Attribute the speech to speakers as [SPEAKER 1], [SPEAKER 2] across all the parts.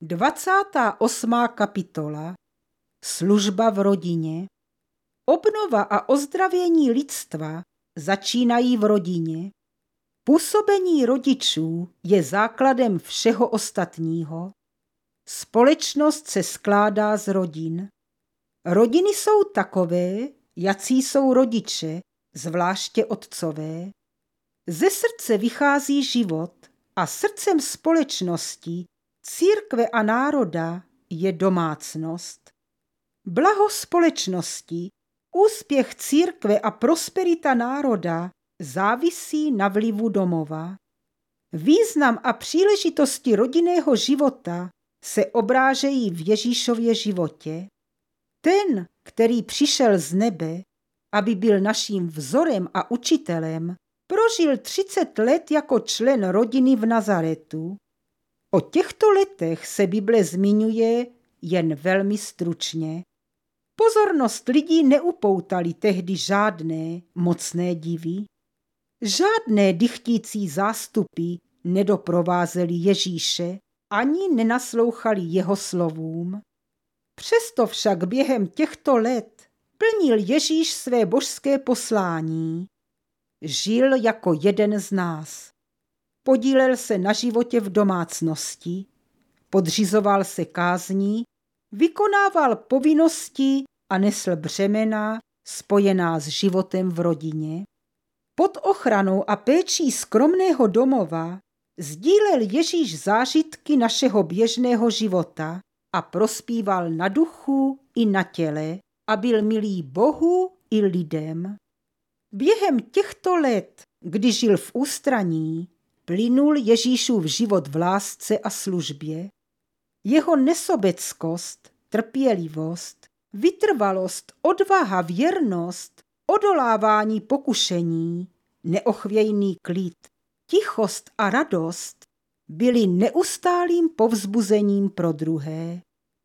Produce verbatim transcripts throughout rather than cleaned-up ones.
[SPEAKER 1] Dvacátá osmá kapitola. Služba v rodině. Obnova a ozdravění lidstva začínají v rodině. Působení rodičů je základem všeho ostatního. Společnost se skládá z rodin. Rodiny jsou takové, jací jsou rodiče, zvláště otcové. Ze srdce vychází život a srdcem společnosti, církve a národa je domácnost. Blaho společnosti, úspěch církve a prosperita národa závisí na vlivu domova. Význam a příležitosti rodinného života se obrážejí v Ježíšově životě. Ten, který přišel z nebe, aby byl naším vzorem a učitelem, prožil třicet let jako člen rodiny v Nazaretu. O těchto letech se Bible zmiňuje jen velmi stručně. Pozornost lidí neupoutaly tehdy žádné mocné divy. Žádné dychtící zástupy nedoprovázely Ježíše ani nenaslouchali jeho slovům. Přesto však během těchto let plnil Ježíš své božské poslání. Žil jako jeden z nás. Podílel se na životě v domácnosti, podřizoval se kázní, vykonával povinnosti a nesl břemena spojená s životem v rodině. Pod ochranou a péčí skromného domova sdílel Ježíš zážitky našeho běžného života a prospíval na duchu i na těle a byl milý Bohu i lidem. Během těchto let, kdy žil v ústraní, plynul Ježíšův život v lásce a službě. Jeho nesobeckost, trpělivost, vytrvalost, odvaha, věrnost, odolávání pokušení, neochvějný klid, tichost a radost byly neustálým povzbuzením pro druhé.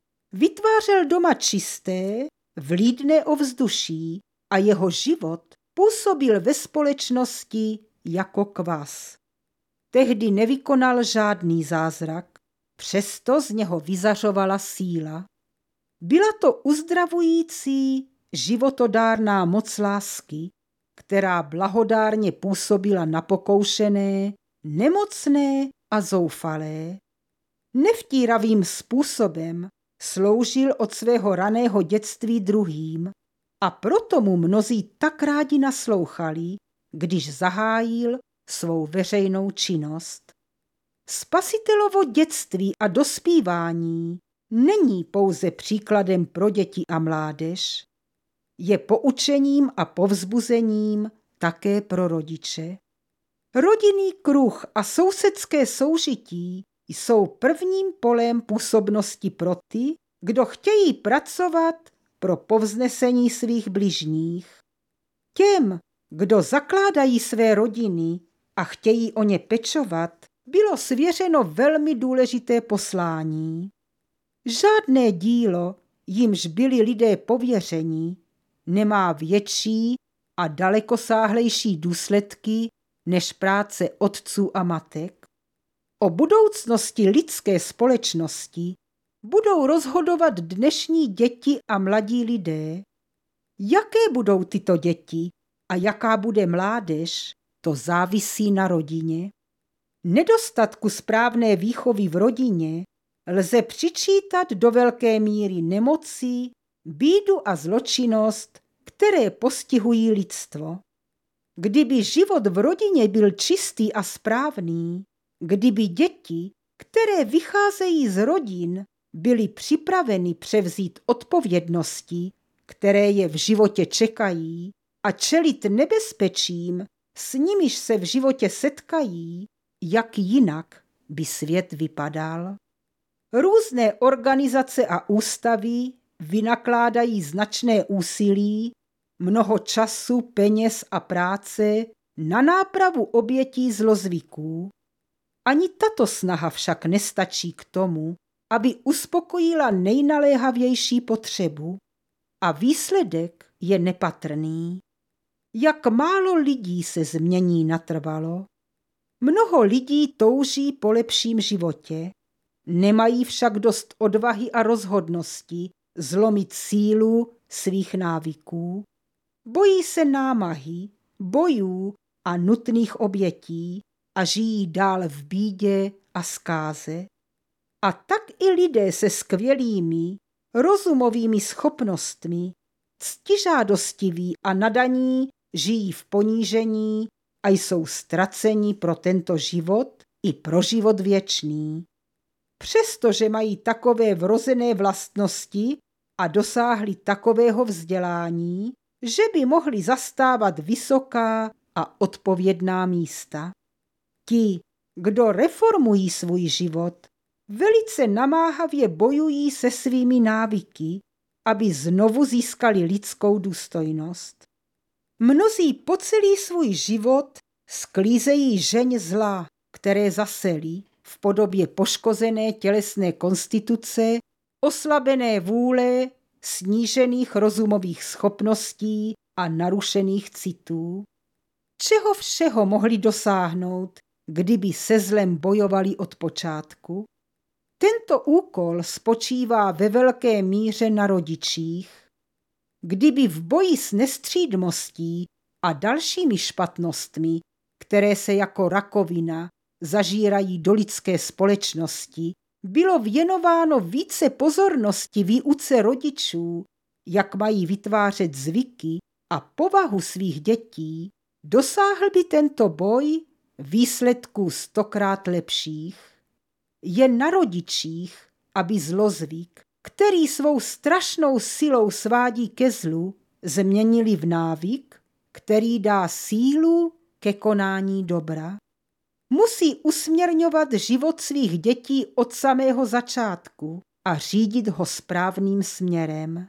[SPEAKER 1] Vytvářel doma čisté, vlídné ovzduší a jeho život působil ve společnosti jako kvas. Tehdy nevykonal žádný zázrak, přesto z něho vyzařovala síla. Byla to uzdravující, životodárná moc lásky, která blahodárně působila na pokoušené, nemocné a zoufalé. Nevtíravým způsobem sloužil od svého raného dětství druhým a proto mu mnozí tak rádi naslouchali, když zahájil svou veřejnou činnost. Spasitelovo dětství a dospívání není pouze příkladem pro děti a mládež, je poučením a povzbuzením také pro rodiče. Rodinný kruh a sousedské soužití jsou prvním polem působnosti pro ty, kdo chtějí pracovat pro povznesení svých bližních. Těm, kdo zakládají své rodiny a chtějí o ně pečovat, bylo svěřeno velmi důležité poslání. Žádné dílo, jimž byli lidé pověřeni, nemá větší a dalekosáhlejší důsledky než práce otců a matek. O budoucnosti lidské společnosti budou rozhodovat dnešní děti a mladí lidé. Jaké budou tyto děti a jaká bude mládež, to závisí na rodině. Nedostatku správné výchovy v rodině lze přičítat do velké míry nemocí, bídu a zločinnost, které postihují lidstvo. Kdyby život v rodině byl čistý a správný, kdyby děti, které vycházejí z rodin, byly připraveny převzít odpovědnosti, které je v životě čekají, a čelit nebezpečím, s nimiž se v životě setkají, jak jinak by svět vypadal. Různé organizace a ústavy vynakládají značné úsilí, mnoho času, peněz a práce na nápravu obětí zlozvyků. Ani tato snaha však nestačí k tomu, aby uspokojila nejnaléhavější potřebu, a výsledek je nepatrný. Jak málo lidí se změní natrvalo. Mnoho lidí touží po lepším životě, Nemají však dost odvahy a rozhodnosti zlomit sílu svých návyků. Bojí se námahy, bojů a nutných obětí a žijí dál v bídě a zkáze. A tak i lidé se skvělými, rozumovými schopnostmi, ctižádostiví a nadaní žijí v ponížení a jsou ztraceni pro tento život i pro život věčný. Přestože mají takové vrozené vlastnosti a dosáhli takového vzdělání, že by mohli zastávat vysoká a odpovědná místa. Ti, kdo reformují svůj život, velice namáhavě bojují se svými návyky, aby znovu získali lidskou důstojnost. Mnozí po celý svůj život sklízejí žeň zla, které zaselí v podobě poškozené tělesné konstituce, oslabené vůle, snížených rozumových schopností a narušených citů. Čeho všeho mohli dosáhnout, kdyby se zlem bojovali od počátku? Tento úkol spočívá ve velké míře na rodičích. Kdyby v boji s nestřídmostí a dalšími špatnostmi, které se jako rakovina zažírají do lidské společnosti, bylo věnováno více pozornosti výuce rodičů, jak mají vytvářet zvyky a povahu svých dětí, dosáhl by tento boj výsledků stokrát lepších. Je na rodičích, aby zlozvyk, který svou strašnou silou svádí ke zlu, změnili v návyk, který dá sílu ke konání dobra. Musí usměrňovat život svých dětí od samého začátku a řídit ho správným směrem.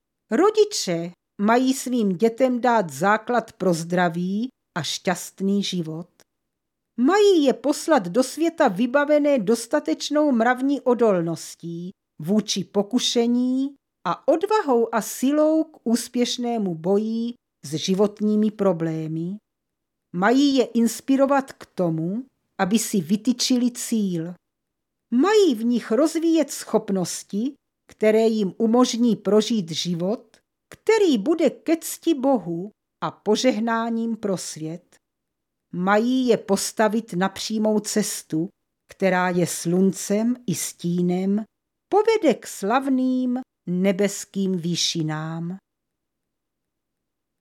[SPEAKER 1] Rodiče mají svým dětem dát základ pro zdravý a šťastný život. Mají je poslat do světa vybavené dostatečnou mravní odolností vůči pokušení a odvahou a silou k úspěšnému boji s životními problémy. Mají je inspirovat k tomu, aby si vytyčili cíl. Mají v nich rozvíjet schopnosti, které jim umožní prožít život, který bude ke cti Bohu a požehnáním pro svět. Mají je postavit na přímou cestu, která je sluncem i stínem, povede k slavným nebeským výšinám.